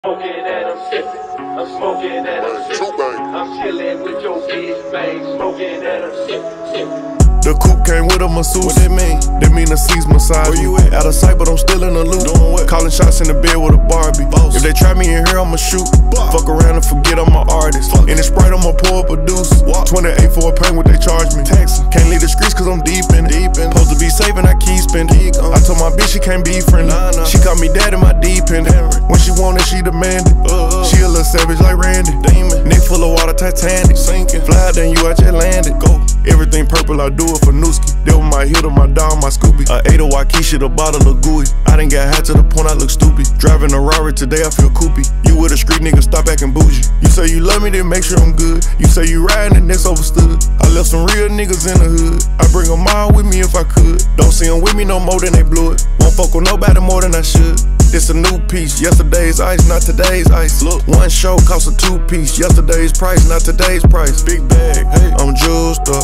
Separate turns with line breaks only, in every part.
Smoking and I'm sipping. I'm smoking and I'm sipping. I'm chilling with your bitch, man. Smoking and I'm sipping.
The coupe came with a masseuse.
What that mean?
That mean the seats massage.
Where you at?
Out of sight, but I'm still in the loop.
Doing what?
Calling shots in the bed with a Barbie.
Boss.
If they try me in here, I'ma shoot. Fuck around and forget I'm an artist. In the Sprite, I'ma pour up a deuce. 28 for a pain, what they charge me.
Taxi.
Can't leave the streets cause I'm deep in it. Supposed to be safe and I keep spending. I told my bitch she can't be friendly.
Nah.
She called me dad in my deep end. When she wanted, she demanded. She a little savage like Randy.
Demon.
Neck full of water, Titanic.
Sinking.
Fly, then you out your landed.
Go.
Everything purple, I do it for Nooski. They were my hitter, my dog, my Scooby. A 8 of Waukesha, the bottle of gooey. I done got high to the point I look stupid. Driving a Rari today, I feel coopy. You with a street nigga, stop acting bougie. You say you love me, then make sure I'm good. You say you riding, and that's overstood. I left some real niggas in the hood. I bring them all with me if I could. Don't see them with me no more than they blew it. Won't fuck with nobody more than I should. This a new piece, yesterday's ice, not today's ice. Look, one show cost a 2-piece. Yesterday's price, not today's price. Big bag, hey, I'm juiced up,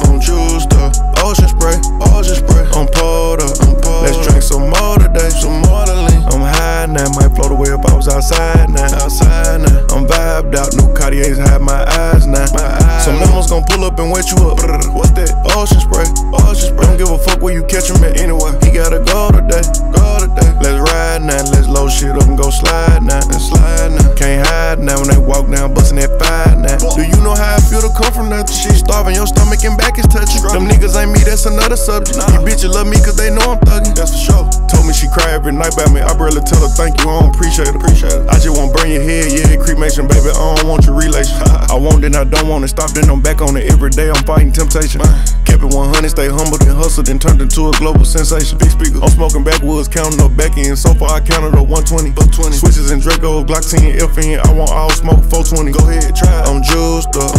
Ocean spray, I'm poured up, Let's drink some more today, some more to lean. I'm high now, might float away if I was outside now. I'm vibed out, new Cartiers hide my eyes now. Some lemons gon' pull up and wet you up. What's that? Ocean spray. Don't give a fuck where you catch him at anyway. He gotta go today. Let's ride now, let's load shit up and go slide now. Can't hide now when they walk down, bustin' that fire now. Do you know how I feel to come from nothing? Shit starving, your stomach and back is touching. Them niggas ain't me, that's another subject. You bitches love me cause they know I'm thuggin'. That's for sure. Told me she cry every night about me. I barely tell her thank you, I don't appreciate it. I just won't burn your head, yeah, cremation, baby. I don't want your relation. I want it, I don't want it. Stop, then I'm back on it every day. I'm fighting temptation. Kept it 100, stay humble, then hustled, then turned into a global sensation. Big speaker. I'm smoking backwoods, counting up back in. So far I counted up 120. Switches and Draco, Glock 10, FN. I want all smoke 420. Go ahead, try it. I'm juiced up.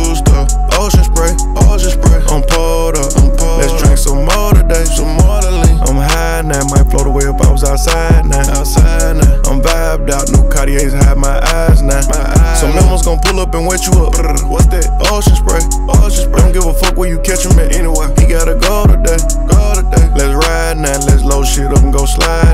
Ocean spray. I'm poured up. Let's drink some more today, some more to lean. I'm high now, might float away if I was outside now. I'm vibed out, new Cartiers hide my eyes now. Some lemons gon' pull up and wet you up. What's that? Ocean spray. Don't give a fuck where you catch him at anyway. He gotta go today. Let's ride now, let's load shit up and go slide.